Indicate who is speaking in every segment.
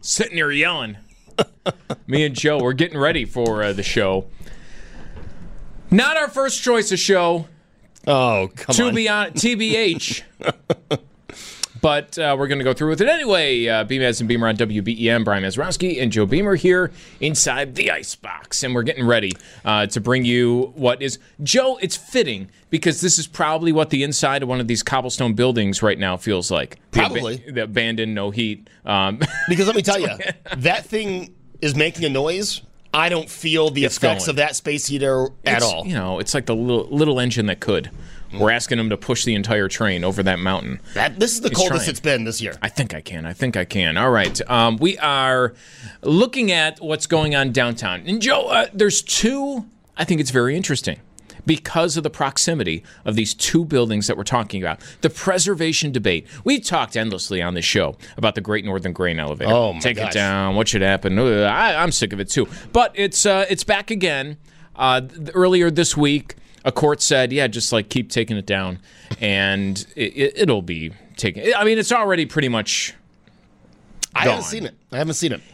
Speaker 1: sitting here yelling. Me and Joe, we're getting ready for the show. Not our first choice of show.
Speaker 2: Oh, come on.
Speaker 1: To be on TBH. But we're going to go through with it anyway. Beamaz and Beamer on WBEM. Brian Mazurowski and Joe Beamer here inside the Icebox. And we're getting ready to bring you what is... Joe, it's fitting because this is probably what the inside of one of these cobblestone buildings right now feels like.
Speaker 2: Probably.
Speaker 1: The abandoned, no heat.
Speaker 2: Because let me tell you, that thing is making a noise. I don't feel the effects of that space heater at all.
Speaker 1: You know, it's like the little engine that could. We're asking them to push the entire train over that mountain.
Speaker 2: This is the coldest it's been this year.
Speaker 1: I think I can. All right. We are looking at what's going on downtown. And, Joe, there's two, I think it's very interesting because of the proximity of these two buildings that we're talking about. The preservation debate. We've talked endlessly on this show about the Great Northern Grain Elevator.
Speaker 2: Oh, my
Speaker 1: Take
Speaker 2: gosh.
Speaker 1: it down. What should happen? I'm sick of it, too. But it's back again. Earlier this week, a court said, yeah, just like keep taking it down, and it'll be taken. I mean, it's already pretty much gone.
Speaker 2: I haven't seen it.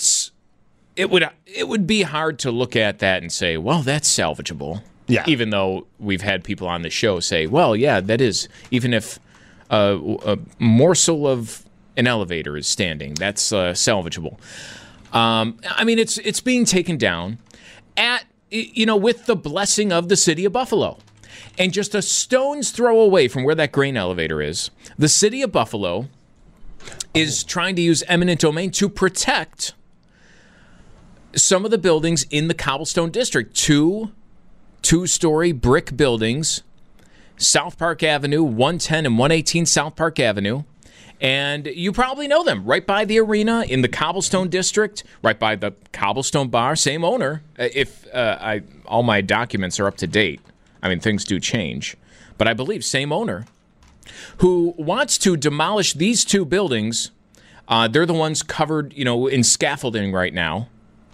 Speaker 1: It would be hard to look at that and say, well, that's salvageable.
Speaker 2: Yeah.
Speaker 1: Even though we've had people on the show say, well, yeah, that is. Even if a morsel of an elevator is standing, that's salvageable. I mean, it's being taken down with the blessing of the city of Buffalo. And just a stone's throw away from where that grain elevator is, the city of Buffalo is trying to use eminent domain to protect some of the buildings in the Cobblestone District. Two-story brick buildings, South Park Avenue, 110 and 118 South Park Avenue. And you probably know them, right by the arena in the Cobblestone District, right by the Cobblestone Bar, same owner. If all my documents are up to date, I mean, things do change. But I believe same owner who wants to demolish these two buildings. They're the ones covered, in scaffolding right now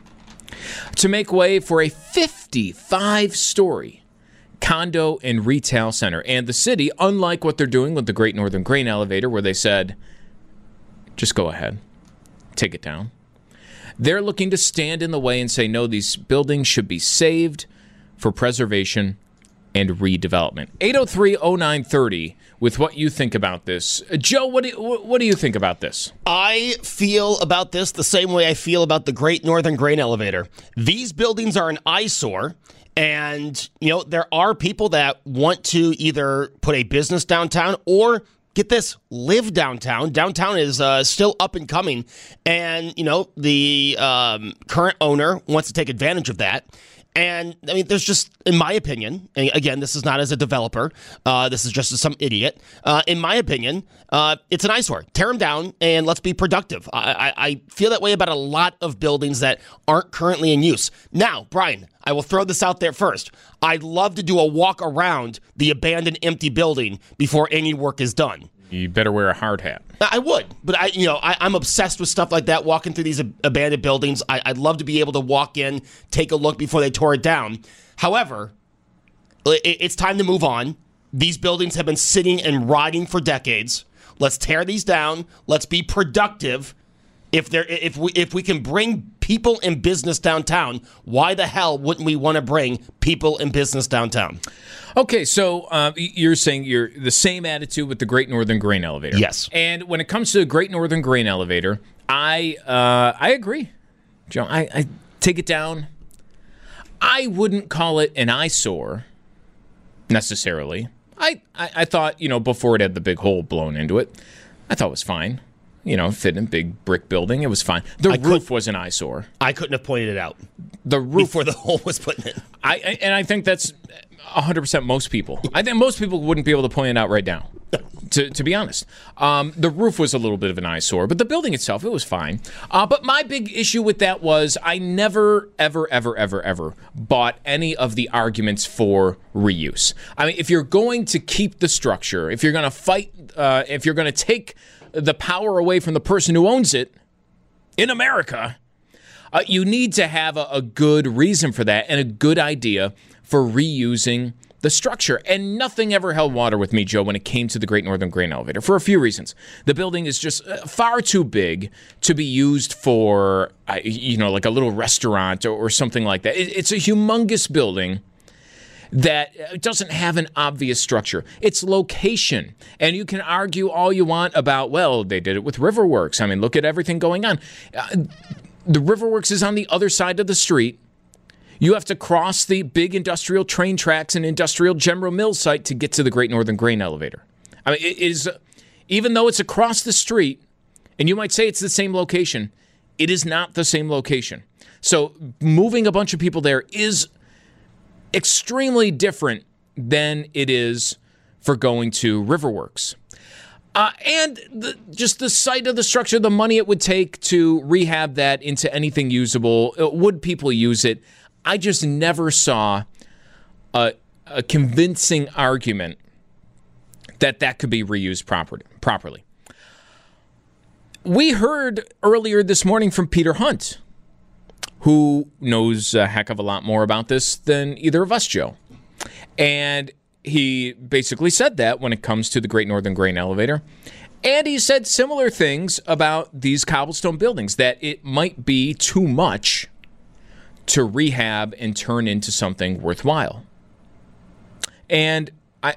Speaker 1: to make way for a 55-story condo and retail center. And the city, unlike what they're doing with the Great Northern Grain Elevator, where they said, just go ahead, take it down. They're looking to stand in the way and say, no, these buildings should be saved for preservation and redevelopment. 803-0930 with what you think about this. Joe, what do you think about this?
Speaker 2: I feel about this the same way I feel about the Great Northern Grain Elevator. These buildings are an eyesore. And, there are people that want to either put a business downtown or, get this, live downtown. Downtown is still up and coming. And, the current owner wants to take advantage of that. And, I mean, there's just, in my opinion, and again, this is not as a developer, this is just as some idiot. In my opinion, it's an eyesore. Tear them down and let's be productive. I feel that way about a lot of buildings that aren't currently in use. Now, Brian, I will throw this out there first. I'd love to do a walk around the abandoned empty building before any work is done.
Speaker 1: You better wear a hard hat.
Speaker 2: I would, but I'm obsessed with stuff like that, walking through these abandoned buildings. I'd love to be able to walk in, take a look before they tore it down. However, it's time to move on. These buildings have been sitting and rotting for decades. Let's tear these down. Let's be productive. If we can bring people and business downtown, why the hell wouldn't we want to bring people and business downtown?
Speaker 1: Okay, so you're saying you're the same attitude with the Great Northern Grain Elevator.
Speaker 2: Yes.
Speaker 1: And when it comes to the Great Northern Grain Elevator, I agree. Joe, I take it down. I wouldn't call it an eyesore necessarily. I thought, before it had the big hole blown into it, I thought it was fine. Fit in a big brick building. It was fine. The roof was an eyesore.
Speaker 2: I couldn't have pointed it out.
Speaker 1: The roof
Speaker 2: before the hole was put in.
Speaker 1: I think that's 100% most people. I think most people wouldn't be able to point it out right now, to be honest. The roof was a little bit of an eyesore, but the building itself, it was fine. But my big issue with that was I never, ever, ever, ever, ever bought any of the arguments for reuse. I mean, if you're going to keep the structure, if you're going to fight, if you're going to take the power away from the person who owns it in America, you need to have a good reason for that and a good idea for reusing the structure. And nothing ever held water with me, Joe, when it came to the Great Northern Grain Elevator, for a few reasons. The building is just far too big to be used for, like a little restaurant or something like that. It's a humongous building that doesn't have an obvious structure. It's location. And you can argue all you want about, well, they did it with Riverworks. I mean, look at everything going on. The Riverworks is on the other side of the street. You have to cross the big industrial train tracks and industrial General Mills site to get to the Great Northern Grain Elevator. I mean, it is, even though it's across the street, and you might say it's the same location, it is not the same location. So moving a bunch of people there is extremely different than it is for going to Riverworks. And just the site of the structure, the money it would take to rehab that into anything usable, would people use it? I just never saw a convincing argument that could be reused properly. We heard earlier this morning from Peter Hunt, who knows a heck of a lot more about this than either of us, Joe. And he basically said that when it comes to the Great Northern Grain Elevator. And he said similar things about these cobblestone buildings, that it might be too much to rehab and turn into something worthwhile. And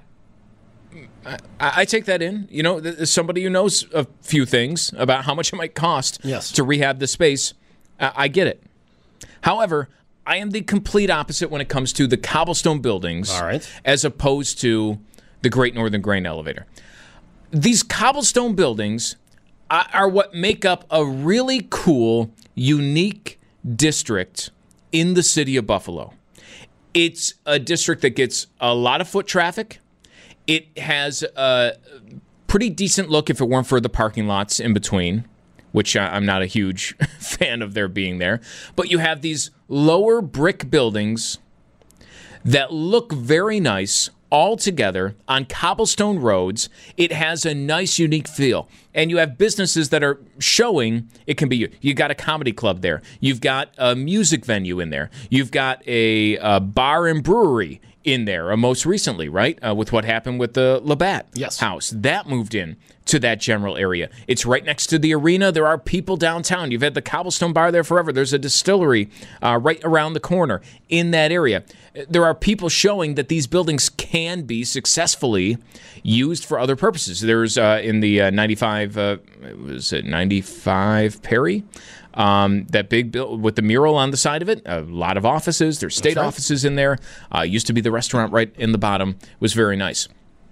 Speaker 1: I take that in. You know, as somebody who knows a few things about how much it might cost to rehab the space, I get it. However, I am the complete opposite when it comes to the cobblestone buildings, as opposed to the Great Northern Grain Elevator. These cobblestone buildings are what make up a really cool, unique district in the city of Buffalo. It's a district that gets a lot of foot traffic. It has a pretty decent look if it weren't for the parking lots in between, which I'm not a huge fan of there being there. But you have these lower brick buildings that look very nice all together on cobblestone roads. It has a nice, unique feel. And you have businesses that are showing it can be. You got a comedy club there. You've got a music venue in there. You've got a bar and brewery in there, most recently, right? With what happened with the Labatt house. That moved in to that general area. It's right next to the arena. There are people downtown. You've had the Cobblestone Bar there forever. There's a distillery right around the corner in that area. There are people showing that these buildings can be successfully used for other purposes. There's in the 95 Perry? That big building with the mural on the side of it, a lot of offices. There's state offices in there. Used to be the restaurant right in the bottom. It was very nice.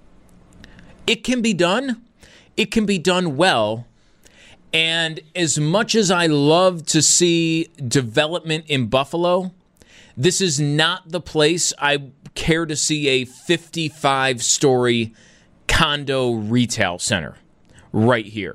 Speaker 1: It can be done. It can be done well. And as much as I love to see development in Buffalo, this is not the place I care to see a 55-story condo retail center right here.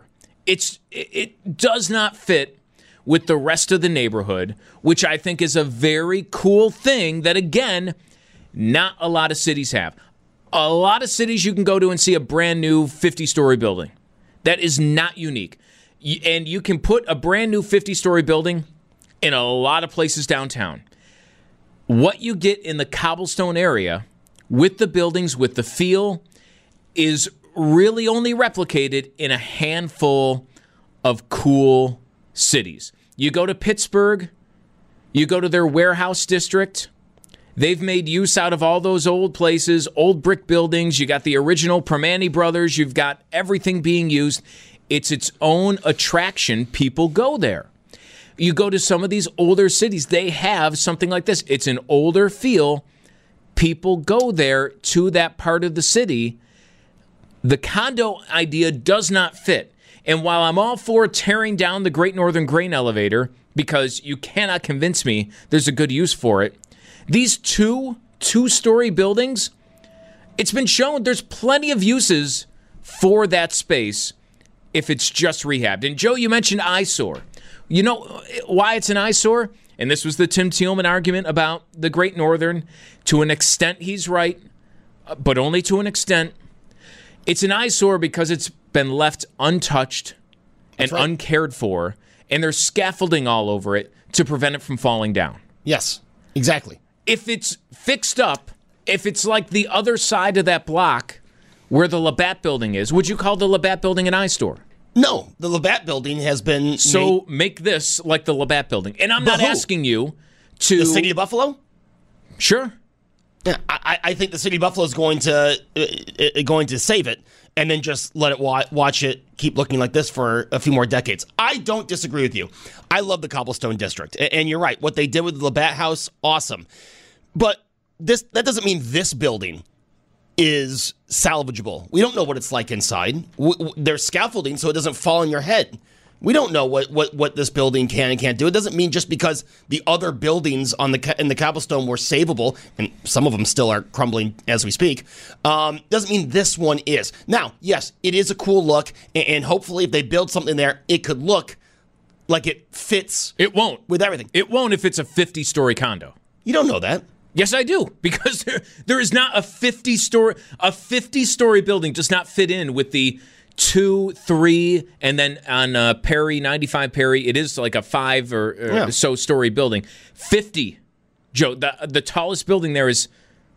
Speaker 1: It does not fit with the rest of the neighborhood, which I think is a very cool thing that, again, not a lot of cities have. A lot of cities you can go to and see a brand new 50-story building. That is not unique. And you can put a brand new 50-story building in a lot of places downtown. What you get in the cobblestone area with the buildings, with the feel, is really only replicated in a handful of cool cities. You go to Pittsburgh, you go to their warehouse district. They've made use out of all those old places, old brick buildings. You got the original Permane Brothers. You've got everything being used. It's its own attraction. People go there. You go to some of these older cities, they have something like this. It's an older feel. People go there to that part of the city. The condo idea does not fit. And while I'm all for tearing down the Great Northern Grain Elevator, because you cannot convince me there's a good use for it, these two-story buildings, it's been shown there's plenty of uses for that space if it's just rehabbed. And Joe, you mentioned eyesore. You know why it's an eyesore? And this was the Tim Thielman argument about the Great Northern. To an extent, he's right, but only to an extent. It's an eyesore because it's been left untouched and uncared for, and there's scaffolding all over it to prevent it from falling down.
Speaker 2: Yes, exactly.
Speaker 1: If it's fixed up if it's like the other side of that block where the Labatt Building is, would you call the Labatt Building an eyesore?
Speaker 2: No, the Labatt Building has been
Speaker 1: make this like the Labatt Building. And I'm not asking you to...
Speaker 2: The city of Buffalo?
Speaker 1: Sure.
Speaker 2: Yeah, I think the city of Buffalo is going to save it and then just let it watch it keep looking like this for a few more decades. I don't disagree with you. I love the Cobblestone District. And you're right. What they did with the Labatt House, awesome. But that doesn't mean this building is salvageable. We don't know what it's like inside. There's scaffolding so it doesn't fall on your head. We don't know what this building can and can't do. It doesn't mean just because the other buildings in the Cobblestone were savable, and some of them still are crumbling as we speak, doesn't mean this one is. Now, yes, it is a cool look, and hopefully if they build something there, it could look like it fits.
Speaker 1: It won't.
Speaker 2: With everything.
Speaker 1: It won't if it's a 50-story condo.
Speaker 2: You don't know that.
Speaker 1: Yes, I do, because there is not a 50-story building does not fit in with the 2, 3, and then on Perry, 95 Perry, it is like a 5 or so story building. 50, Joe, the tallest building there is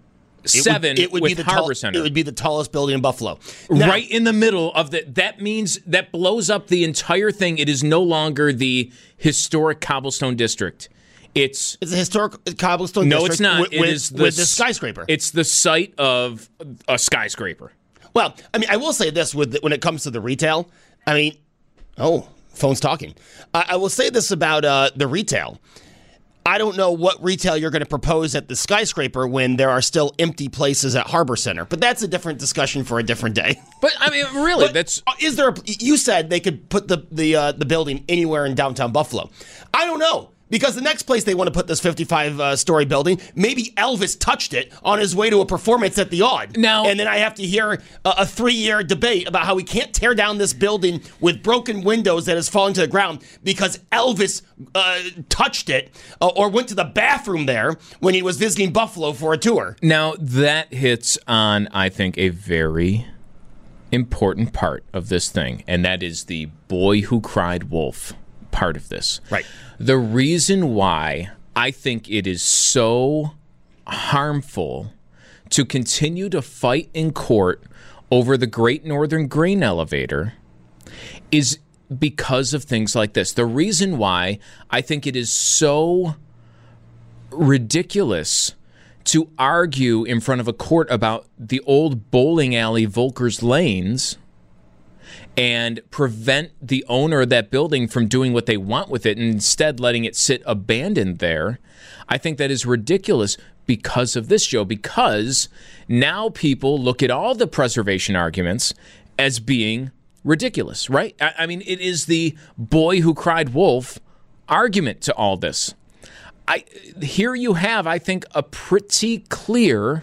Speaker 1: 7 with Harbor Center.
Speaker 2: It would be the tallest building in Buffalo. Now,
Speaker 1: right in the middle of that means that blows up the entire thing. It is no longer the historic Cobblestone District. It's
Speaker 2: a historic Cobblestone District.
Speaker 1: No, it's not.
Speaker 2: With the skyscraper.
Speaker 1: It's the site of a skyscraper.
Speaker 2: Well, I mean, I will say this when it comes to the retail. I mean, phone's talking. I will say this about the retail. I don't know what retail you're going to propose at the skyscraper when there are still empty places at Harbor Center, but that's a different discussion for a different day.
Speaker 1: But I mean, really,
Speaker 2: is there? You said they could put the building anywhere in downtown Buffalo. I don't know. Because the next place they want to put this 55-story building, maybe Elvis touched it on his way to a performance at the Odd. And then I have to hear a 3-year debate about how we can't tear down this building with broken windows that has fallen to the ground because Elvis touched it or went to the bathroom there when he was visiting Buffalo for a tour.
Speaker 1: Now, that hits on, I think, a very important part of this thing, and that is the boy who cried wolf part of this.
Speaker 2: Right.
Speaker 1: The reason why I think it is so harmful to continue to fight in court over the Great Northern Grain Elevator is because of things like this. The reason why I think it is so ridiculous to argue in front of a court about the old bowling alley Volker's Lanes and prevent the owner of that building from doing what they want with it and instead letting it sit abandoned there, I think that is ridiculous because of this, Joe, because now people look at all the preservation arguments as being ridiculous, right? I mean, it is the boy who cried wolf argument to all this. Here you have, I think, a pretty clear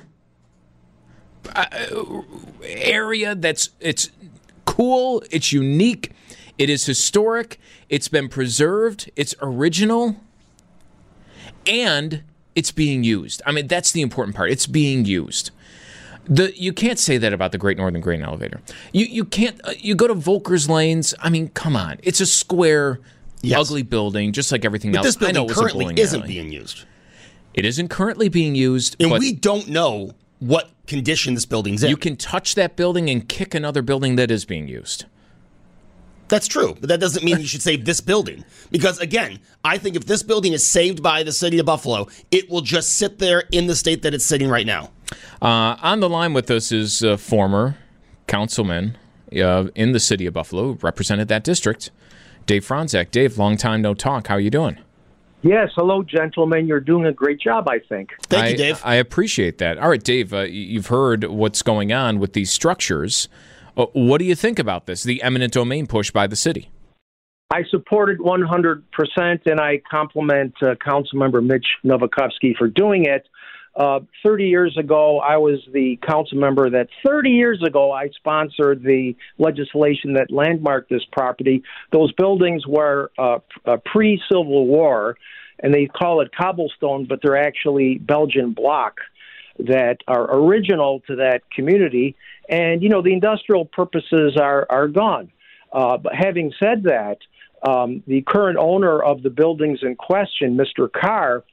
Speaker 1: area it's cool, it's unique, it is historic, it's been preserved, it's original, and it's being used. I mean, that's the important part. It's being used. You can't say that about the Great Northern Grain Elevator. You can't. You go to Volker's Lanes. I mean, come on. It's a square, ugly building, just like everything else.
Speaker 2: This building currently isn't being used.
Speaker 1: It isn't currently being used,
Speaker 2: and we don't know what condition this building's in.
Speaker 1: You can touch that building and kick another building that is being used.
Speaker 2: That's true, but that doesn't mean you should save this building. Because, again, I think if this building is saved by the city of Buffalo, it will just sit there in the state that it's sitting right now.
Speaker 1: On the line with us is a former councilman in the city of Buffalo, who represented that district, Dave Franczak. Dave, long time no talk. How are you doing?
Speaker 3: Yes, hello, gentlemen. You're doing a great job, I think.
Speaker 2: Thank you, Dave.
Speaker 1: I appreciate that. All right, Dave, you've heard what's going on with these structures. What do you think about this, the eminent domain push by the city?
Speaker 3: I support it 100%, and I compliment Councilmember Mitch Novakovsky for doing it. 30 years ago, I was the council member that 30 years ago I sponsored the legislation that landmarked this property. Those buildings were pre-Civil War, and they call it cobblestone, but they're actually Belgian block that are original to that community. And, you know, the industrial purposes are gone. But having said that, the current owner of the buildings in question, Mr. Carr,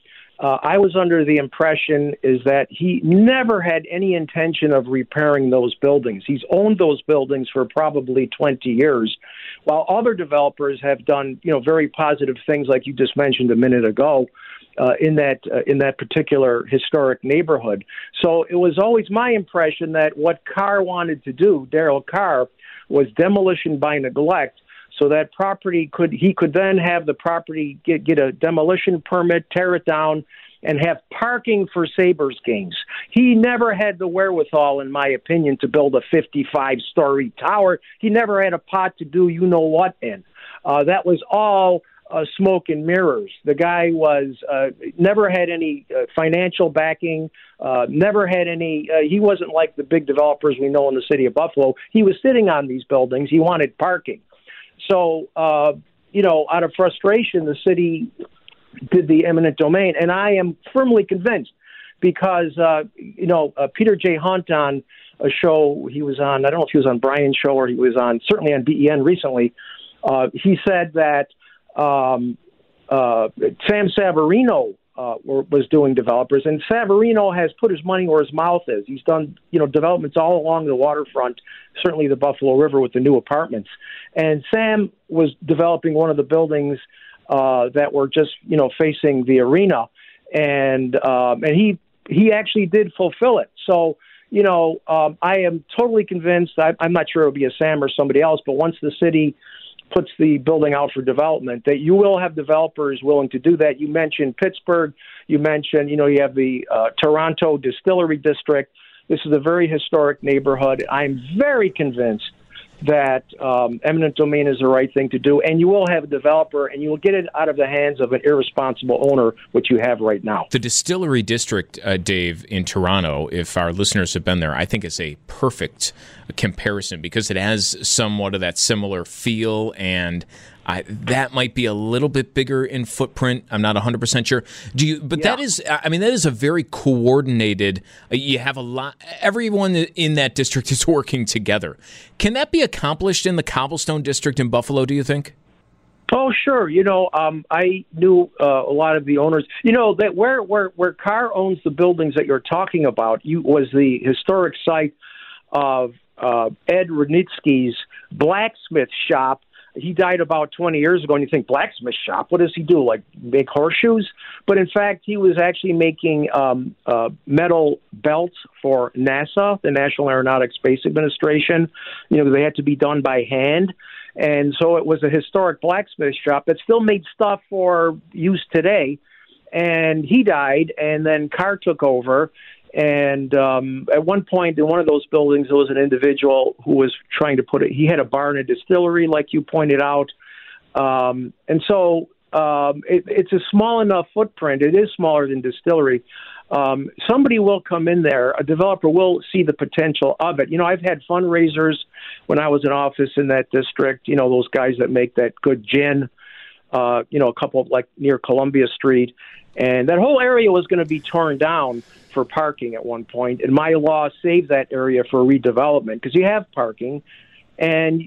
Speaker 3: I was under the impression is that he never had any intention of repairing those buildings. He's owned those buildings for probably 20 years, while other developers have done, very positive things like you just mentioned a minute ago. In that particular historic neighborhood. So it was always my impression that what Carr wanted to do, Daryl Carr, was demolition by neglect, so that he could then have the property get a demolition permit, tear it down, and have parking for Sabres games. He never had the wherewithal, in my opinion, to build a 55-story tower. He never had a pot to do you-know-what in. That was all smoke and mirrors. The guy was never had any financial backing, never had any, he wasn't like the big developers we know in the city of Buffalo. He was sitting on these buildings. He wanted parking. So, out of frustration, the city did the eminent domain. And I am firmly convinced because, Peter J. Hunt on a show he was on, I don't know if he was on Brian's show or he was on, certainly on BEN recently, he said that Sam Savarino was doing developers, and Savarino has put his money where his mouth is. He's done, developments all along the waterfront, certainly the Buffalo River with the new apartments. And Sam was developing one of the buildings that were just, facing the arena, and he actually did fulfill it. So, I am totally convinced. I'm not sure it'll be a Sam or somebody else, but once the city puts the building out for development, that you will have developers willing to do that. You mentioned Pittsburgh. You mentioned, you have the Toronto Distillery District. This is a very historic neighborhood. I'm very convinced that eminent domain is the right thing to do, and you will have a developer, and you will get it out of the hands of an irresponsible owner, which you have right now.
Speaker 1: The Distillery District, Dave, in Toronto, if our listeners have been there, I think is a perfect comparison because it has somewhat of that similar feel, and that might be a little bit bigger in footprint. I'm not 100% sure. That is a very coordinated. You have a lot. Everyone in that district is working together. Can that be accomplished in the Cobblestone District in Buffalo? Do you think?
Speaker 3: Oh, sure. I knew a lot of the owners. That where Carr owns the buildings that you're talking about, was the historic site of Ed Rudnitsky's blacksmith shop. He died about 20 years ago, and you think, blacksmith shop? What does he do, like make horseshoes? But in fact, he was actually making metal belts for NASA, the National Aeronautics Space Administration. They had to be done by hand. And so it was a historic blacksmith shop that still made stuff for use today. And he died, and then Carr took over. And at one point in one of those buildings, there was an individual who was trying to he had a bar and a distillery, like you pointed out. And so it's a small enough footprint. It is smaller than distillery. Somebody will come in there. A developer will see the potential of it. I've had fundraisers when I was in office in that district, those guys that make that good gin, a couple like near Columbia Street. And that whole area was going to be torn down for parking at one point, and my law saved that area for redevelopment because you have parking, and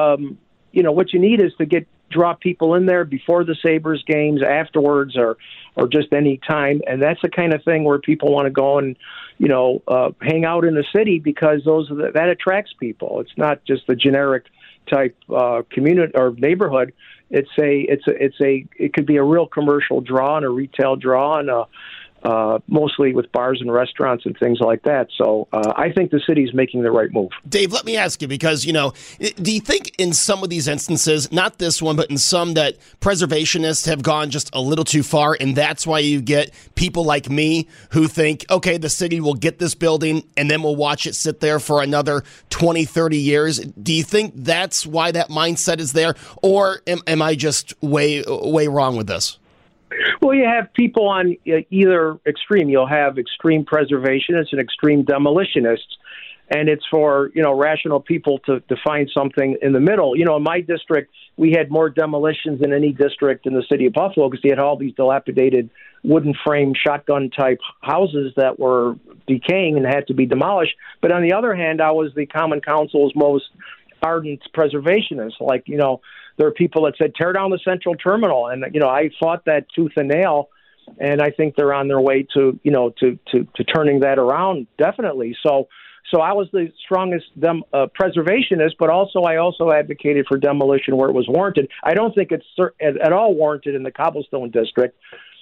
Speaker 3: what you need is to draw people in there before the Sabres games, afterwards, or just any time, and that's the kind of thing where people want to go and hang out in the city because that attracts people. It's not just the generic type community or neighborhood. It could be a real commercial draw and a retail draw and mostly with bars and restaurants and things like that. So I think the city's making the right move.
Speaker 2: Dave, let me ask you, because, do you think in some of these instances, not this one, but in some, that preservationists have gone just a little too far, and that's why you get people like me who think, okay, the city will get this building and then we'll watch it sit there for another 20, 30 years? Do you think that's why that mindset is there, or am I just way wrong with this?
Speaker 3: Well, you have people on either extreme. You'll have extreme preservationists and extreme demolitionists, and it's for rational people to find something in the middle. In my district, we had more demolitions than any district in the city of Buffalo because they had all these dilapidated wooden frame shotgun type houses that were decaying and had to be demolished. But on the other hand, I was the Common Council's most ardent preservationist. There are people that said, tear down the central terminal. And, I fought that tooth and nail. and I think they're on their way to to turning that around, definitely. So I was the strongest preservationist, but I also advocated for demolition where it was warranted. I don't think it's at all warranted in the Cobblestone District.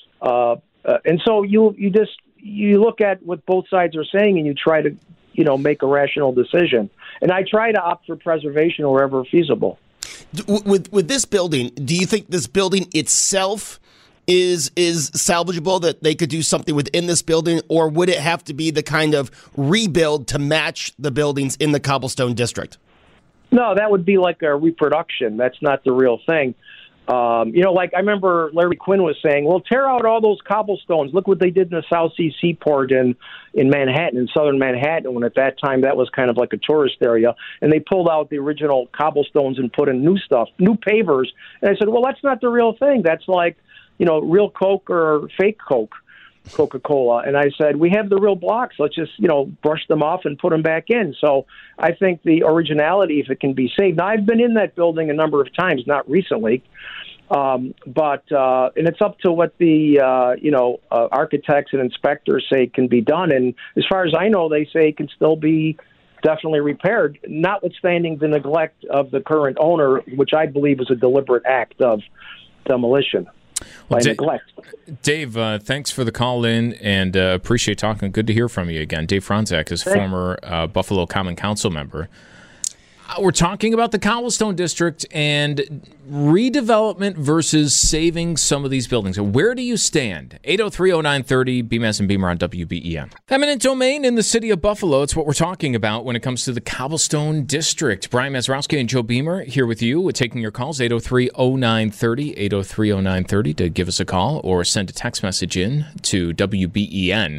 Speaker 3: And so you look at what both sides are saying, and you try to make a rational decision. And I try to opt for preservation wherever feasible.
Speaker 2: With this building, do you think this building itself is salvageable, that they could do something within this building, or would it have to be the kind of rebuild to match the buildings in the Cobblestone District?
Speaker 3: No, that would be like a reproduction. That's not the real thing. Like I remember Larry Quinn was saying, well, tear out all those cobblestones. Look what they did in the South Sea Seaport in Manhattan, in southern Manhattan, when at that time that was kind of like a tourist area. And they pulled out the original cobblestones and put in new stuff, new pavers. And I said, well, that's not the real thing. That's like, real Coke or fake Coke, Coca-Cola. And I said, we have the real blocks. Let's just, brush them off and put them back in. So I think the originality, if it can be saved. Now, I've been in that building a number of times, not recently. And it's up to what the, architects and inspectors say can be done. And as far as I know, they say it can still be definitely repaired, notwithstanding the neglect of the current owner, which I believe was a deliberate act of demolition. Well,
Speaker 1: Dave, thanks for the call in, and appreciate talking. Good to hear from you again. Dave Franzak is former Buffalo Common Council member. We're talking about the Cobblestone District and redevelopment versus saving some of these buildings. Where do you stand? 803-0930, Beamaz and Beamer on WBEN. Eminent domain in the city of Buffalo. It's what we're talking about when it comes to the Cobblestone District. Brian Mazurowski and Joe Beamer here with you. We're taking your calls, 803-0930, 803-0930 to give us a call or send a text message in to WBEN.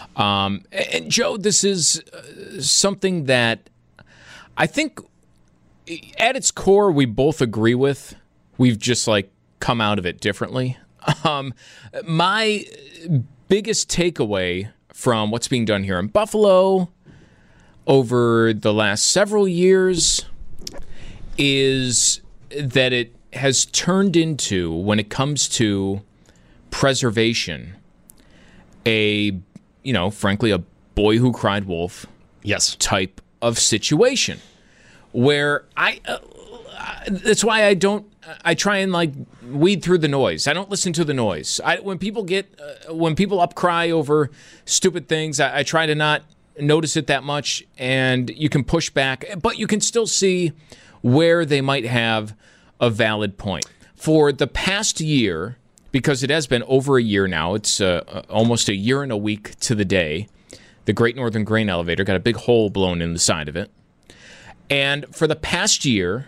Speaker 1: And Joe, this is something that I think at its core, we both agree with. We've just come out of it differently. My biggest takeaway from what's being done here in Buffalo over the last several years is that it has turned into, when it comes to preservation, frankly, a boy who cried wolf type of situation. Where that's why I try and weed through the noise. I don't listen to the noise. When people upcry over stupid things, I try to not notice it that much, and you can push back, but you can still see where they might have a valid point. For the past year, because it has been over a year now, it's almost a year and a week to the day, the Great Northern Grain Elevator got a big hole blown in the side of it. And for the past year,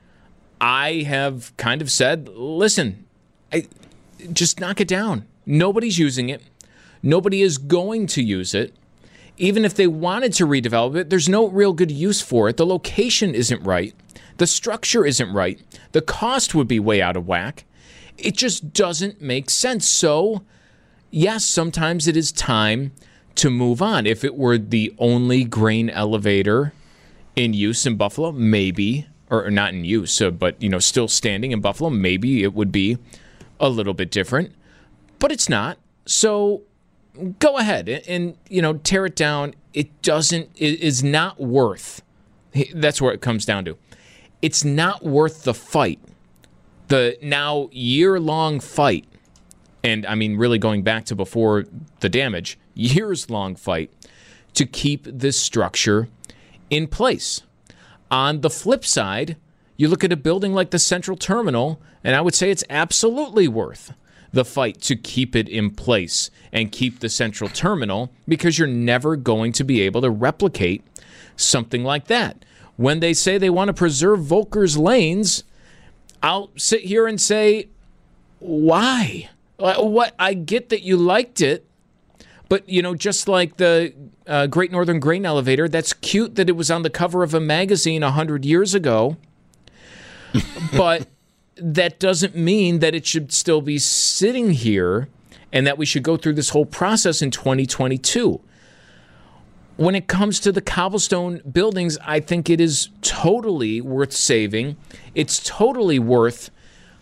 Speaker 1: I have kind of said, listen, just knock it down. Nobody's using it. Nobody is going to use it. Even if they wanted to redevelop it, there's no real good use for it. The location isn't right. The structure isn't right. The cost would be way out of whack. It just doesn't make sense. So, yes, sometimes it is time to move on. If it were the only grain elevator in use in Buffalo, maybe, or not in use, but still standing in Buffalo, maybe it would be a little bit different, but it's not. So go ahead and tear it down. It is not worth. That's where it comes down to. It's not worth the fight, the now year-long fight, and I mean really going back to before the damage, years-long fight to keep this structure in place. On the flip side, you look at a building like the Central Terminal, and I would say it's absolutely worth the fight to keep it in place and keep the Central Terminal, because you're never going to be able to replicate something like that. When they say they want to preserve Volker's lanes, I'll sit here and say, why? What? I get that you liked it, but, just like the Great Northern Grain Elevator, that's cute that it was on the cover of a magazine 100 years ago, but that doesn't mean that it should still be sitting here and that we should go through this whole process in 2022. When it comes to the cobblestone buildings, I think it is totally worth saving. It's totally worth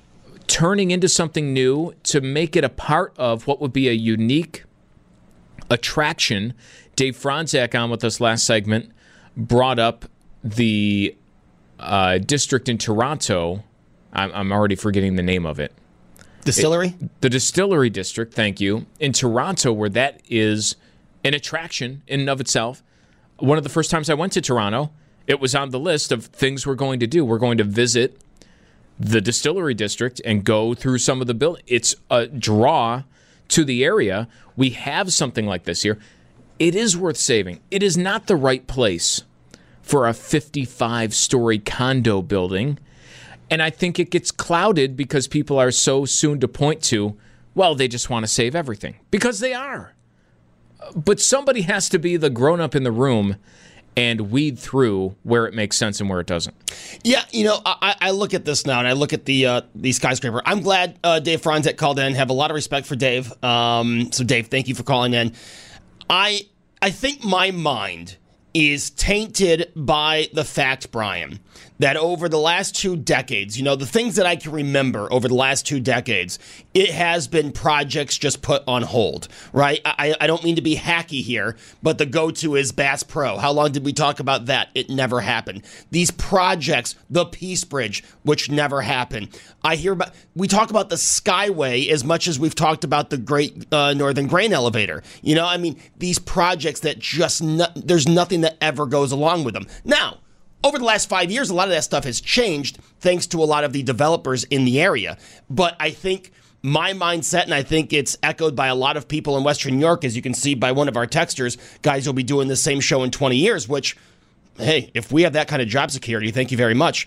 Speaker 1: turning into something new to make it a part of what would be a unique attraction. Dave Franzak on with us last segment brought up the district in Toronto. I'm already forgetting the name of it.
Speaker 2: Distillery?
Speaker 1: The Distillery District, thank you, in Toronto, where that is an attraction in and of itself. One of the first times I went to Toronto, it was on the list of things we're going to do. We're going to visit the Distillery District and go through some of the buildings. It's a draw to the area. We have something like this here. It is worth saving. It is not the right place for a 55-story condo building. And I think it gets clouded because people are so soon to point to, well, they just want to save everything. Because they are. But somebody has to be the grown-up in the room and weed through where it makes sense and where it doesn't.
Speaker 2: Yeah, I look at this now, and I look at the skyscraper. I'm glad Dave Franzak called in. Have a lot of respect for Dave. So, Dave, thank you for calling in. I think my mind is tainted by the fact, Brian, that over the last 2 decades, the things that I can remember over the last 2 decades, it has been projects just put on hold, right? I don't mean to be hacky here, but the go-to is Bass Pro. How long did we talk about that? It never happened. These projects, the Peace Bridge, which never happened. We talk about the Skyway as much as we've talked about the Great Northern Grain Elevator. These projects that there's nothing that ever goes along with them. Now, over the last 5 years, a lot of that stuff has changed thanks to a lot of the developers in the area. But I think my mindset, and I think it's echoed by a lot of people in Western New York, as you can see by one of our texters, guys will be doing the same show in 20 years, which, hey, if we have that kind of job security, thank you very much.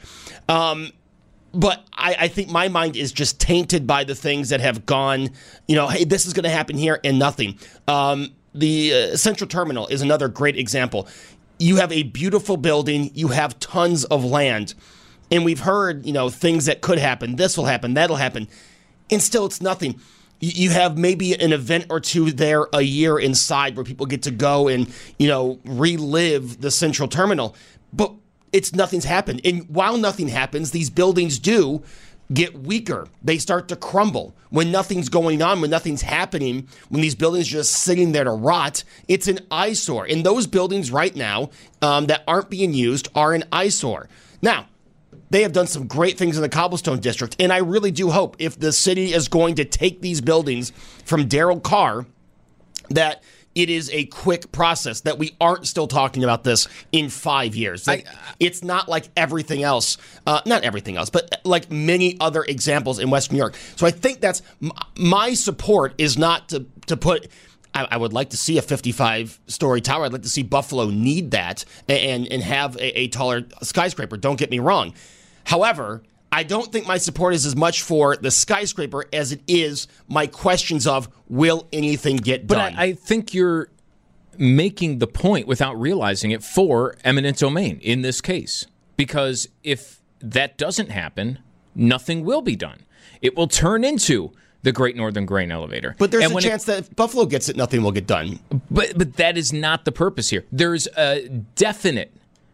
Speaker 2: But I think my mind is just tainted by the things that have gone, hey, this is going to happen here and nothing. The Central Terminal is another great example. You have a beautiful building. You have tons of land. And we've heard, things that could happen. This will happen. That'll happen. And still, it's nothing. You have maybe an event or two there a year inside where people get to go and, relive the Central Terminal. But nothing's happened. And while nothing happens, these buildings do get weaker. They start to crumble. When nothing's going on, when nothing's happening, when these buildings are just sitting there to rot, it's an eyesore. And those buildings right now that aren't being used are an eyesore. Now, they have done some great things in the Cobblestone District, and I really do hope if the city is going to take these buildings from Darrell Carr, that it is a quick process, that we aren't still talking about this in 5 years. It's not like everything else, not everything else, but like many other examples in Western New York. So I think that's my support is not to put. I would like to see a 55-story tower. I'd like to see Buffalo need that and have a taller skyscraper. Don't get me wrong. However, I don't think my support is as much for the skyscraper as it is my questions of, will anything get done?
Speaker 1: But I think you're making the point without realizing it for eminent domain in this case. Because if that doesn't happen, nothing will be done. It will turn into the Great Northern Grain Elevator.
Speaker 2: But there's a chance that if Buffalo gets it, nothing will get done.
Speaker 1: But that is not the purpose here. There's a definite,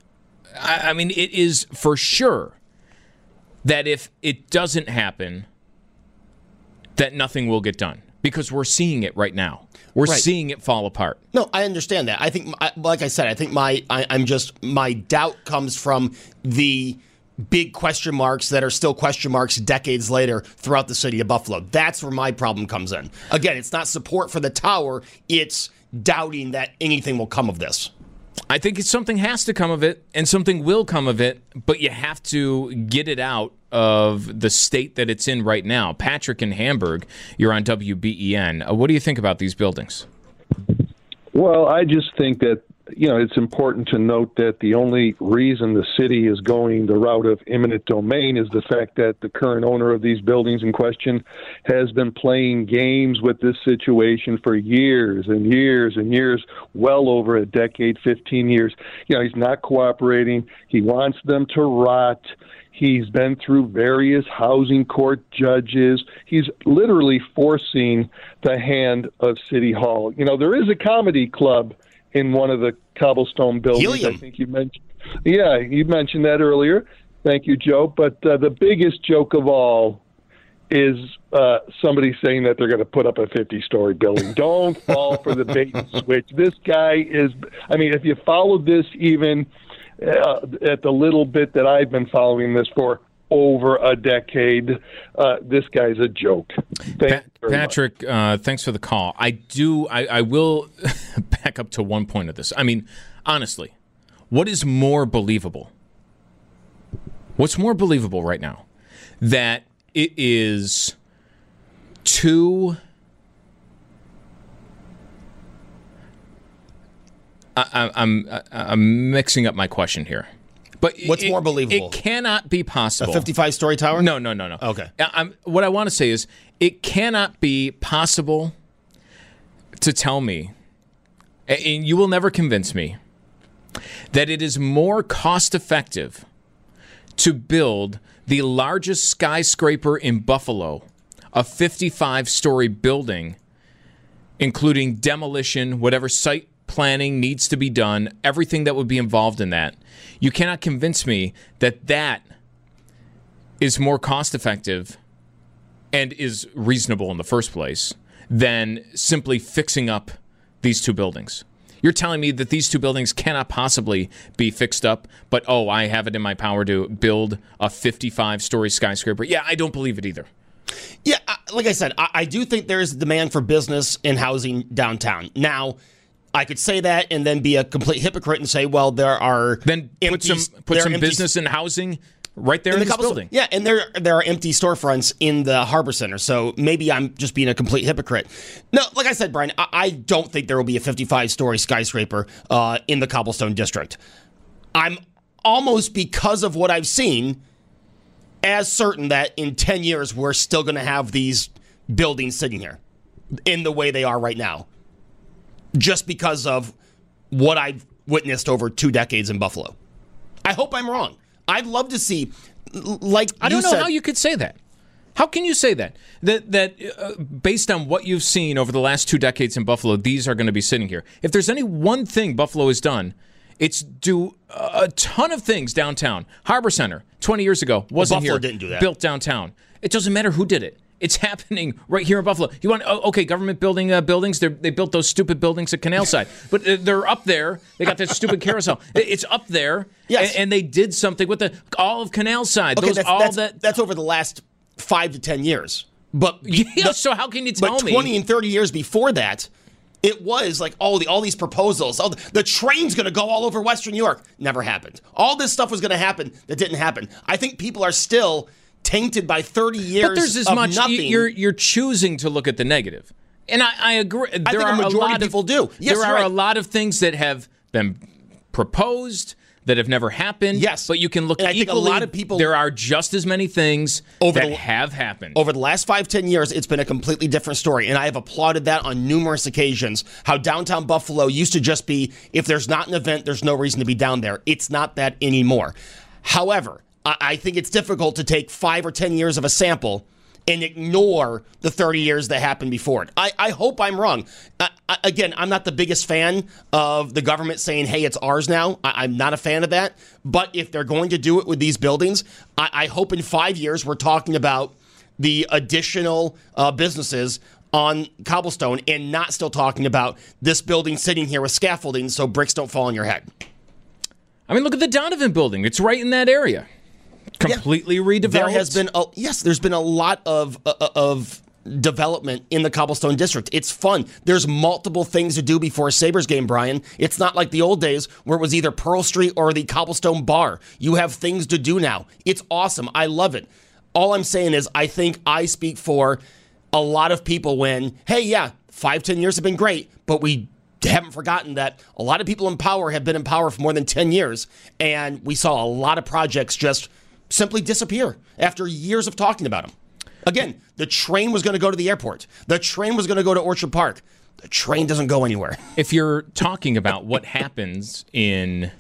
Speaker 1: it is for sure that if it doesn't happen, that nothing will get done. Because we're seeing it right now. We're seeing it fall apart.
Speaker 2: No, I understand that. I think, like I said, I think my doubt comes from the big question marks that are still question marks decades later throughout the city of Buffalo. That's where my problem comes in. Again, it's not support for the tower. It's doubting that anything will come of this.
Speaker 1: I think something has to come of it, and something will come of it, but you have to get it out of the state that it's in right now. Patrick in Hamburg, you're on WBEN. What do you think about these buildings?
Speaker 4: Well, I just think that, it's important to note that the only reason the city is going the route of eminent domain is the fact that the current owner of these buildings in question has been playing games with this situation for years and years and years, well over a decade, 15 years. He's not cooperating. He wants them to rot. He's been through various housing court judges. He's literally forcing the hand of City Hall. There is a comedy club in one of the cobblestone buildings.
Speaker 2: Helium.
Speaker 4: I think you mentioned. Yeah, you mentioned that earlier. Thank you, Joe. But the biggest joke of all is somebody saying that they're going to put up a 50-story building. Don't fall for the bait and switch. This guy is, I mean, if you followed this even at the little bit that I've been following this for over a decade, this guy's a joke.
Speaker 1: Patrick, thanks for the call. I will back up to one point of this. I mean, honestly, what is more believable? What's more believable right now? That it is two... I'm mixing up my question here. But
Speaker 2: what's more believable?
Speaker 1: It cannot be possible.
Speaker 2: A 55-story tower?
Speaker 1: No.
Speaker 2: Okay.
Speaker 1: What I want to say is it cannot be possible to tell me, and you will never convince me, that it is more cost-effective to build the largest skyscraper in Buffalo, a 55-story building, including demolition, whatever site planning needs to be done, everything that would be involved in that. You cannot convince me that that is more cost-effective and is reasonable in the first place than simply fixing up these two buildings. You're telling me that these two buildings cannot possibly be fixed up, but, I have it in my power to build a 55-story skyscraper. Yeah, I don't believe it either.
Speaker 2: Yeah, like I said, I do think there is demand for business and housing downtown. Now, I could say that and then be a complete hypocrite and say, well, there are
Speaker 1: then put some business and housing right there in this building.
Speaker 2: Yeah, and there are empty storefronts in the Harbor Center, so maybe I'm just being a complete hypocrite. No, like I said, Brian, I don't think there will be a 55-story skyscraper in the Cobblestone District. I'm almost, because of what I've seen, as certain that in 10 years we're still going to have these buildings sitting here in the way they are right now, just because of what I've witnessed over 2 decades in Buffalo. I hope I'm wrong. I'd love to see, like
Speaker 1: I don't know how you could say that. How can you say that? That based on what you've seen over the last 2 decades in Buffalo, these are going to be sitting here. If there's any one thing Buffalo has done, it's do a ton of things downtown. Harbor Center, 20 years ago, wasn't
Speaker 2: Buffalo
Speaker 1: here.
Speaker 2: Didn't do that.
Speaker 1: Built downtown. It doesn't matter who did it. It's happening right here in Buffalo. You want government buildings? They built those stupid buildings at Canal Side, but they're up there. They got that stupid carousel. It's up there,
Speaker 2: yes.
Speaker 1: And they did something with all of Canal Side.
Speaker 2: Okay, that's over the last 5 to 10 years. But
Speaker 1: so how can you tell me?
Speaker 2: 20 and 30 years before that, it was like all these proposals. Oh, the train's going to go all over Western New York. Never happened. All this stuff was going to happen that didn't happen. I think people are still tainted by 30 years
Speaker 1: but there's as
Speaker 2: of
Speaker 1: much,
Speaker 2: nothing.
Speaker 1: You're choosing to look at the negative. And I agree.
Speaker 2: I think a majority of people do. Yes,
Speaker 1: there are
Speaker 2: right.
Speaker 1: a lot of things that have been proposed that have never happened.
Speaker 2: Yes.
Speaker 1: But you can look
Speaker 2: and
Speaker 1: equally.
Speaker 2: I think a lot of people,
Speaker 1: there are just as many things that have happened.
Speaker 2: Over the last 5-10 years, it's been a completely different story. And I have applauded that on numerous occasions. How downtown Buffalo used to just be, if there's not an event, there's no reason to be down there. It's not that anymore. However, I think it's difficult to take 5 or 10 years of a sample and ignore the 30 years that happened before it. I hope I'm wrong. Again, I'm not the biggest fan of the government saying, hey, it's ours now. I'm not a fan of that. But if they're going to do it with these buildings, I hope in 5 years we're talking about the additional businesses on Cobblestone and not still talking about this building sitting here with scaffolding so bricks don't fall on your head.
Speaker 1: I mean, look at the Donovan building. It's right in that area. Completely redeveloped.
Speaker 2: There has been there's been a lot of development in the Cobblestone District. It's fun. There's multiple things to do before a Sabres game, Brian. It's not like the old days where it was either Pearl Street or the Cobblestone Bar. You have things to do now. It's awesome. I love it. All I'm saying is I think I speak for a lot of people when, hey, yeah, 5-10 years have been great, but we haven't forgotten that a lot of people in power have been in power for more than 10 years, and we saw a lot of projects just simply disappear after years of talking about them. Again, the train was going to go to the airport. The train was going to go to Orchard Park. The train doesn't go anywhere.
Speaker 1: If you're talking about what happens and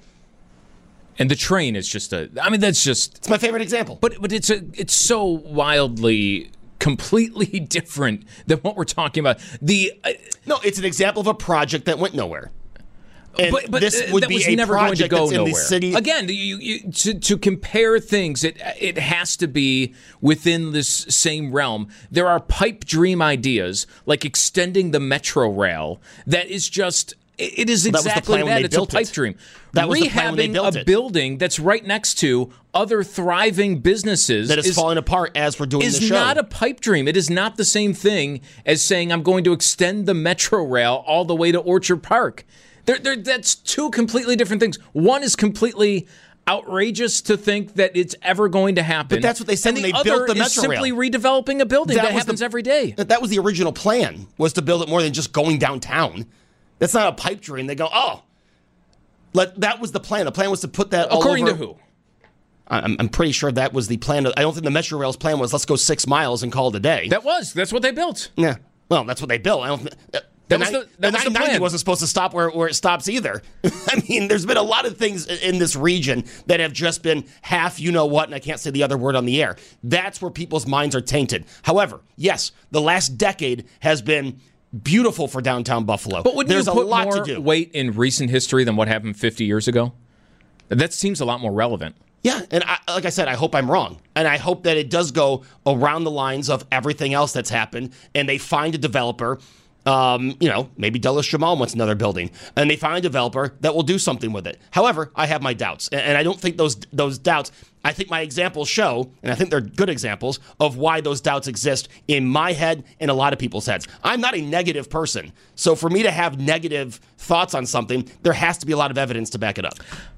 Speaker 1: the train is just it's
Speaker 2: my favorite example.
Speaker 1: But it's so wildly completely different than what we're talking about.
Speaker 2: No, it's an example of a project that went nowhere. And
Speaker 1: but
Speaker 2: this would
Speaker 1: that
Speaker 2: be
Speaker 1: was
Speaker 2: a
Speaker 1: never going to
Speaker 2: project
Speaker 1: go
Speaker 2: that's in
Speaker 1: nowhere.
Speaker 2: the city.
Speaker 1: Again, to compare things, it has to be within this same realm. There are pipe dream ideas like extending the Metro Rail that is just. It is exactly that. It's a pipe dream.
Speaker 2: That was the plan when they built
Speaker 1: Rehabbing a
Speaker 2: it.
Speaker 1: building that's right next to other thriving businesses
Speaker 2: That is falling apart as we're doing the show.
Speaker 1: Is not a pipe dream. It is not the same thing as saying I'm going to extend the Metro Rail all the way to Orchard Park. That's two completely different things. One is completely outrageous to think that it's ever going to happen.
Speaker 2: But that's what they said when they built the
Speaker 1: other is
Speaker 2: Metro Rail.
Speaker 1: simply redeveloping a building that happens every day.
Speaker 2: That was the original plan, was to build it more than just going downtown. That's not a pipe dream. They go, that was the plan. The plan was to put that
Speaker 1: According
Speaker 2: all over.
Speaker 1: to who?
Speaker 2: I'm pretty sure that was the plan. I don't think the Metro Rail's plan was let's go 6 miles and call it a day.
Speaker 1: That's what they built.
Speaker 2: Yeah. Well, that's what they built. I don't.
Speaker 1: That was the
Speaker 2: 990
Speaker 1: plan.
Speaker 2: wasn't supposed to stop where it stops either. I mean, there's been a lot of things in this region that have just been half you know what, and I can't say the other word on the air. That's where people's minds are tainted. However, yes, the last decade has been beautiful for downtown Buffalo.
Speaker 1: But wouldn't
Speaker 2: there's
Speaker 1: you put
Speaker 2: a lot
Speaker 1: more
Speaker 2: to do.
Speaker 1: weight in recent history than what happened 50 years ago? That seems a lot more relevant.
Speaker 2: Yeah, and like I said, I hope I'm wrong. And I hope that it does go around the lines of everything else that's happened, and they find a developer, maybe Dulles Jamal wants another building, and they find a developer that will do something with it. However, I have my doubts, and I don't think those doubts, I think my examples show, and I think they're good examples, of why those doubts exist in my head and a lot of people's heads. I'm not a negative person, so for me to have negative thoughts on something, there has to be a lot of evidence to back it up.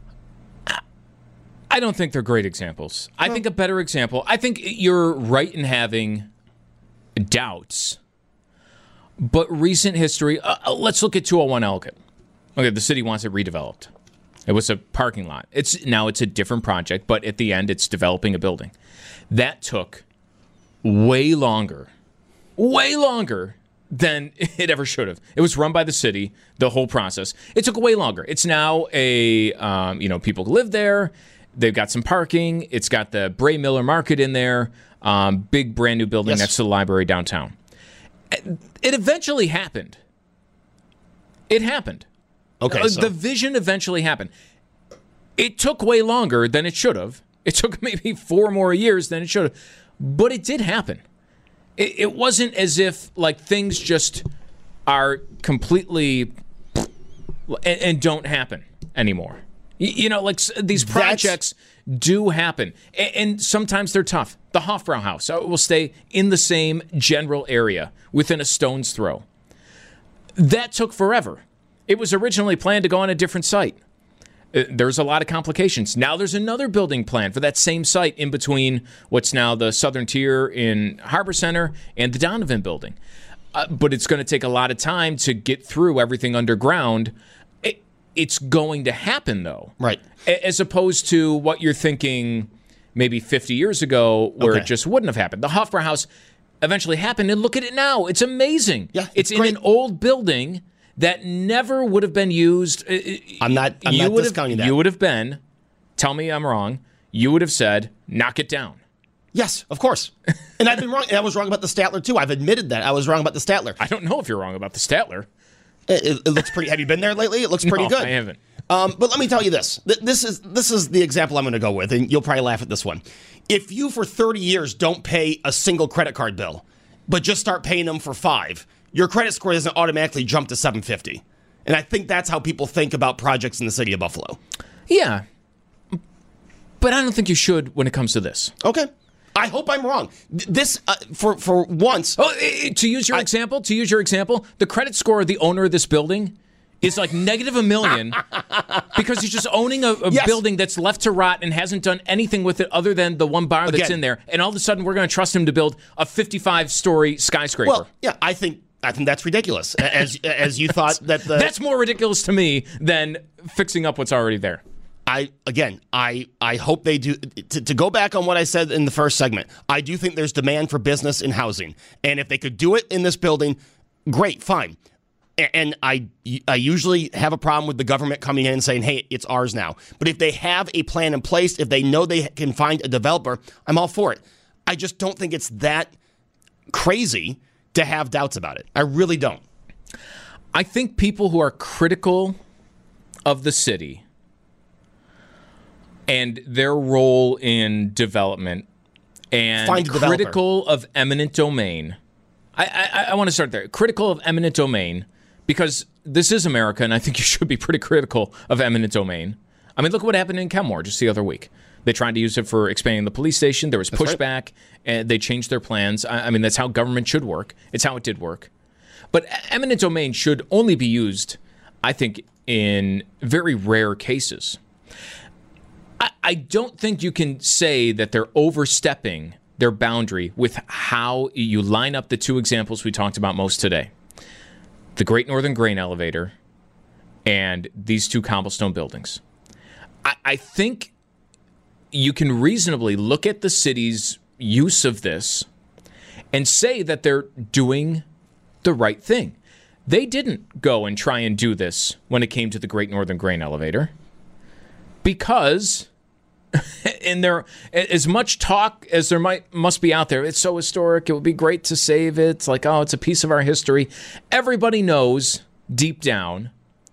Speaker 1: I don't think they're great examples. I think a better example, I think you're right in having doubts, but recent history, let's look at 201 Elgin. Okay, the city wants it redeveloped. It was a parking lot. Now it's a different project, but at the end, it's developing a building. That took way longer than it ever should have. It was run by the city, the whole process. It took way longer. It's now people live there. They've got some parking. It's got the Bray Miller Market in there. Big brand new building next to the library downtown. It eventually happened. It happened.
Speaker 2: Okay,
Speaker 1: The vision eventually happened. It took way longer than it should have. It took maybe 4 more years than it should have. But it did happen. It wasn't as if like things just are completely and don't happen anymore. These projects do happen. And sometimes they're tough. The Hofbrau House will stay in the same general area within a stone's throw. That took forever. It was originally planned to go on a different site. There's a lot of complications. Now there's another building plan for that same site in between what's now the Southern Tier in Harbor Center and the Donovan building. But it's going to take a lot of time to get through everything underground. It's going to happen, though.
Speaker 2: Right.
Speaker 1: As opposed to what you're thinking maybe 50 years ago where it just wouldn't have happened. The Hofbrau House eventually happened, and look at it now. It's amazing.
Speaker 2: Yeah,
Speaker 1: it's in an old building that never would have been used.
Speaker 2: I'm not discounting that.
Speaker 1: You would have been, tell me I'm wrong, you would have said, knock it down.
Speaker 2: Yes, of course. And I've been wrong. And I was wrong about the Statler, too. I've admitted that. I was wrong about the Statler.
Speaker 1: I don't know if you're wrong about the Statler.
Speaker 2: It looks pretty. Have you been there lately? It looks pretty good.
Speaker 1: I haven't.
Speaker 2: But let me tell you this. This is the example I'm going to go with, and you'll probably laugh at this one. If you for 30 years don't pay a single credit card bill, but just start paying them for 5, your credit score doesn't automatically jump to 750. And I think that's how people think about projects in the city of Buffalo.
Speaker 1: Yeah. But I don't think you should when it comes to this.
Speaker 2: Okay. I hope I'm wrong. This, for once...
Speaker 1: To use your example, the credit score of the owner of this building is like negative $1 million because he's just owning a building that's left to rot and hasn't done anything with it other than the one bar that's in there. And all of a sudden, we're going to trust him to build a 55-story skyscraper.
Speaker 2: Well, yeah, I think that's ridiculous. As you thought that
Speaker 1: that's more ridiculous to me than fixing up what's already there.
Speaker 2: I hope they do. To go back on what I said in the first segment, I do think there's demand for business in housing. And if they could do it in this building, great, fine. And I usually have a problem with the government coming in and saying, hey, it's ours now. But if they have a plan in place, if they know they can find a developer, I'm all for it. I just don't think it's that crazy to have doubts about it. I really don't.
Speaker 1: I think people who are critical of the city and their role in development and critical of eminent domain. I want to start there. Critical of eminent domain, because this is America, and I think you should be pretty critical of eminent domain. I mean, look what happened in Kenmore just the other week. They tried to use it for expanding the police station. There was pushback, and they changed their plans. I mean, that's how government should work. It's how it did work. But eminent domain should only be used, I think, in very rare cases. I don't think you can say that they're overstepping their boundary with how you line up the two examples we talked about most today. The Great Northern Grain Elevator and these two cobblestone buildings. I think you can reasonably look at the city's use of this and say that they're doing the right thing. They didn't go and try and do this when it came to the Great Northern Grain Elevator because in there, as much talk as there must be out there, it's so historic, it would be great to save it. It's like, oh, it's a piece of our history. Everybody knows deep down,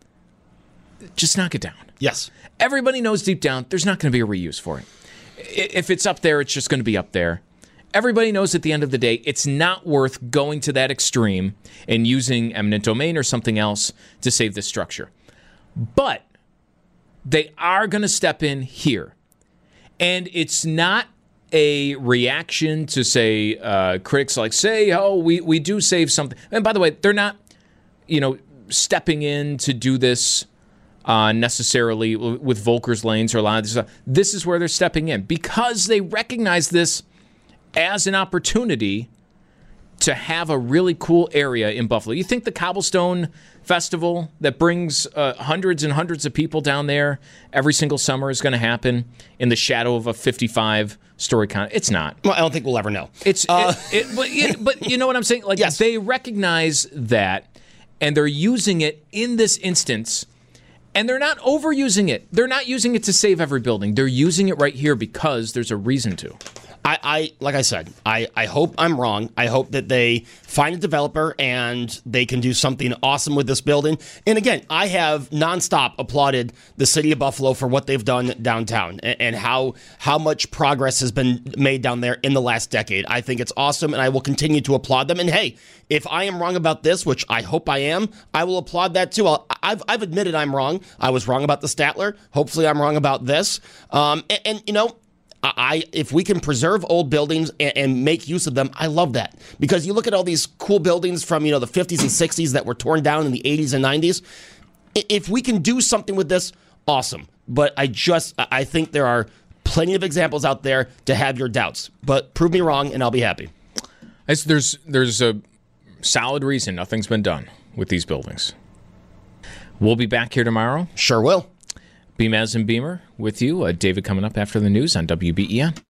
Speaker 1: just knock it down.
Speaker 2: Yes.
Speaker 1: Everybody knows deep down, there's not going to be a reuse for it. If it's up there, it's just going to be up there. Everybody knows at the end of the day, it's not worth going to that extreme and using eminent domain or something else to save this structure. But they are going to step in here. And it's not a reaction to, say, critics like say, oh, we do save something. And by the way, they're not, stepping in to do this necessarily with Volker's lanes or a lot of this stuff. This is where they're stepping in because they recognize this as an opportunity to have a really cool area in Buffalo. You think the Cobblestone Festival that brings hundreds and hundreds of people down there every single summer is going to happen in the shadow of a 55-story con? It's not.
Speaker 2: Well, I don't think we'll ever know.
Speaker 1: But you know what I'm saying? Like, yes. They recognize that, and they're using it in this instance, and they're not overusing it. They're not using it to save every building. They're using it right here because there's a reason to.
Speaker 2: Like I said, I hope I'm wrong. I hope that they find a developer and they can do something awesome with this building. And again, I have nonstop applauded the city of Buffalo for what they've done downtown and how much progress has been made down there in the last decade. I think it's awesome, and I will continue to applaud them. And hey, if I am wrong about this, which I hope I am, I will applaud that too. I've admitted I'm wrong. I was wrong about the Statler. Hopefully I'm wrong about this. If we can preserve old buildings and make use of them, I love that. Because you look at all these cool buildings from, the 50s and 60s that were torn down in the 80s and 90s. If we can do something with this, awesome. But I think there are plenty of examples out there to have your doubts. But prove me wrong, and I'll be happy.
Speaker 1: There's a solid reason nothing's been done with these buildings. We'll be back here tomorrow.
Speaker 2: Sure will.
Speaker 1: Beamaz and Beamer with you. David coming up after the news on WBEN.